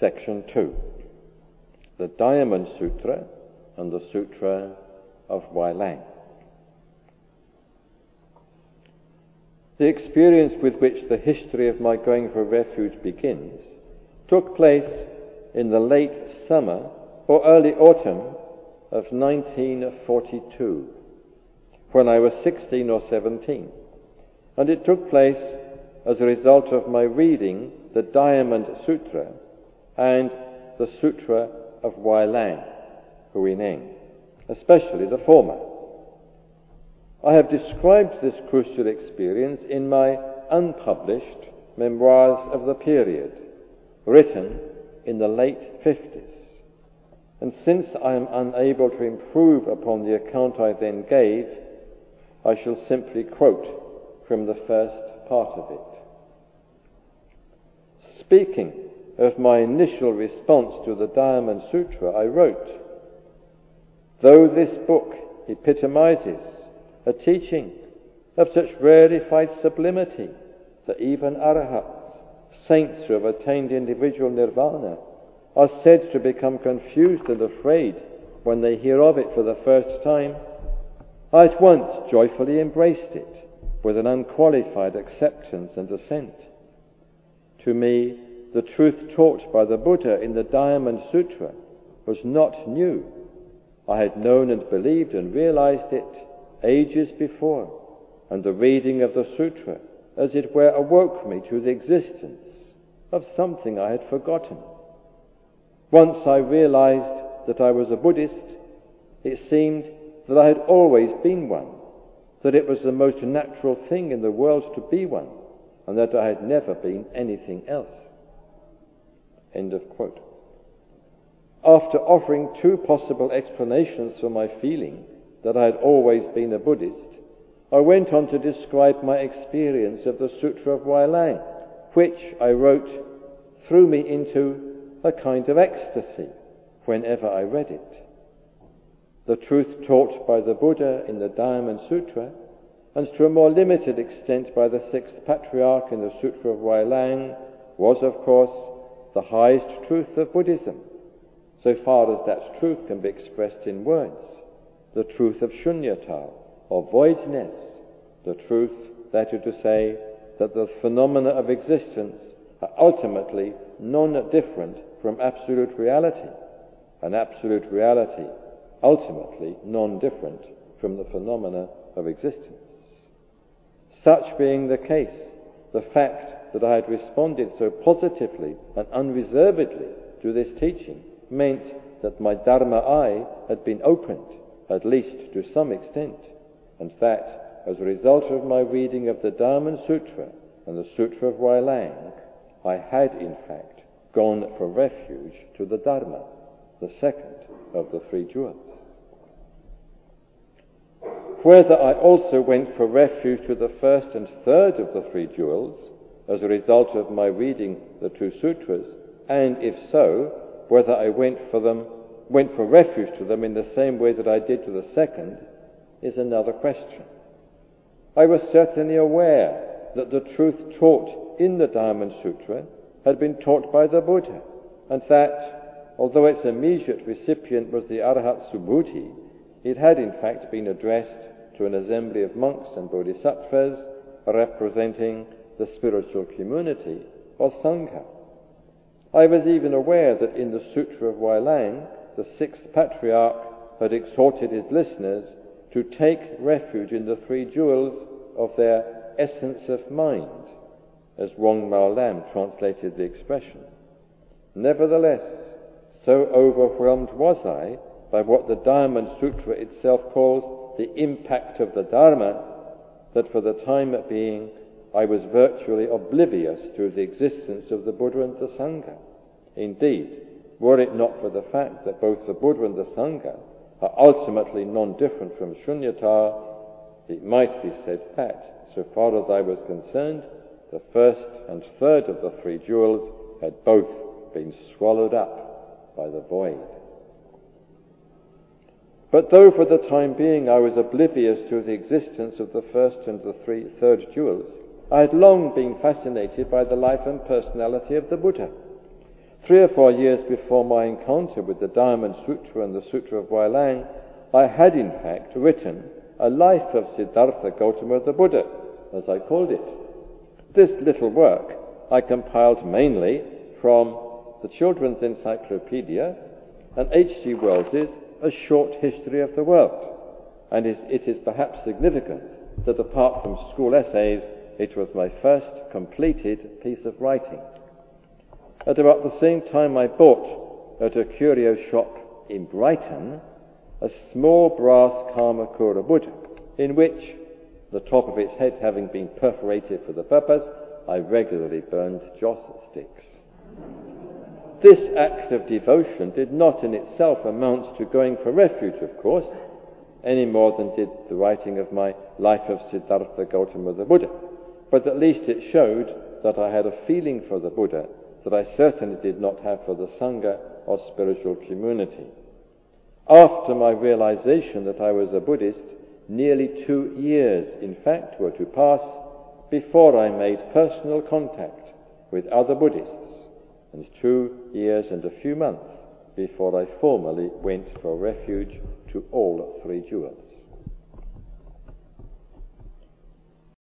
Section 2, the Diamond Sutra and the Sutra of Huailang. The experience with which the history of my going for refuge begins took place in the late summer or early autumn of 1942, when I was 16 or 17, and it took place as a result of my reading the Diamond Sutra and the Sutra of Huailang, Huineng, especially the former. I have described this crucial experience in my unpublished Memoirs of the Period, written in the late 50s. And since I am unable to improve upon the account I then gave, I shall simply quote from the first part of it. Speaking of my initial response to the Diamond Sutra, I wrote, "Though this book epitomizes a teaching of such rarefied sublimity that even arahats, saints who have attained individual nirvana, are said to become confused and afraid when they hear of it for the first time, I at once joyfully embraced it with an unqualified acceptance and assent. To me, the truth taught by the Buddha in the Diamond Sutra was not new. I had known and believed and realized it ages before, and the reading of the sutra, as it were, awoke me to the existence of something I had forgotten. Once I realized that I was a Buddhist, it seemed that I had always been one, that it was the most natural thing in the world to be one, and that I had never been anything else." End of quote. After offering two possible explanations for my feeling that I had always been a Buddhist, I went on to describe my experience of the Sutra of Huailang, which, I wrote, threw me into a kind of ecstasy whenever I read it. The truth taught by the Buddha in the Diamond Sutra, and to a more limited extent by the sixth patriarch in the Sutra of Huailang, was, of course, the highest truth of Buddhism, so far as that truth can be expressed in words. The truth of shunyata, or voidness, the truth, that is to say, that the phenomena of existence are ultimately non-different from absolute reality, and absolute reality ultimately non-different from the phenomena of existence. Such being the case, the fact that I had responded so positively and unreservedly to this teaching meant that my Dharma eye had been opened, at least to some extent, and that, as a result of my reading of the Diamond Sutra and the Sutra of Huailang, I had, in fact, gone for refuge to the Dharma, the second of the three jewels. Whether I also went for refuge to the first and third of the three jewels, as a result of my reading the two sutras, and if so, whether I went for refuge to them in the same way that I did to the second, is another question. I was certainly aware that the truth taught in the Diamond Sutra had been taught by the Buddha, and that, although its immediate recipient was the Arahat Subhuti, it had in fact been addressed to an assembly of monks and bodhisattvas representing the spiritual community, or Sangha. I was even aware that in the Sutra of Huailang, the sixth patriarch had exhorted his listeners to take refuge in the three jewels of their essence of mind, as Wong Mao Lam translated the expression. Nevertheless, so overwhelmed was I by what the Diamond Sutra itself calls the impact of the Dharma, that for the time being I was virtually oblivious to the existence of the Buddha and the Sangha. Indeed, were it not for the fact that both the Buddha and the Sangha are ultimately non-different from shunyata, it might be said that, so far as I was concerned, the first and third of the three jewels had both been swallowed up by the void. But though for the time being I was oblivious to the existence of the first and the third jewels, I had long been fascinated by the life and personality of the Buddha. 3 or 4 years before my encounter with the Diamond Sutra and the Sutra of Huailang, I had in fact written a life of Siddhartha Gautama the Buddha, as I called it. This little work I compiled mainly from the Children's Encyclopedia and H.G. Wells's A Short History of the World. And it is perhaps significant that apart from school essays, it was my first completed piece of writing. At about the same time I bought at a curio shop in Brighton a small brass Kamakura Buddha, in which, the top of its head having been perforated for the purpose, I regularly burned joss sticks. This act of devotion did not in itself amount to going for refuge, of course, any more than did the writing of my Life of Siddhartha Gautama the Buddha, but at least it showed that I had a feeling for the Buddha that I certainly did not have for the Sangha or spiritual community. After my realization that I was a Buddhist, nearly 2 years, in fact, were to pass before I made personal contact with other Buddhists, and 2 years and a few months before I formally went for refuge to all 3 jewels.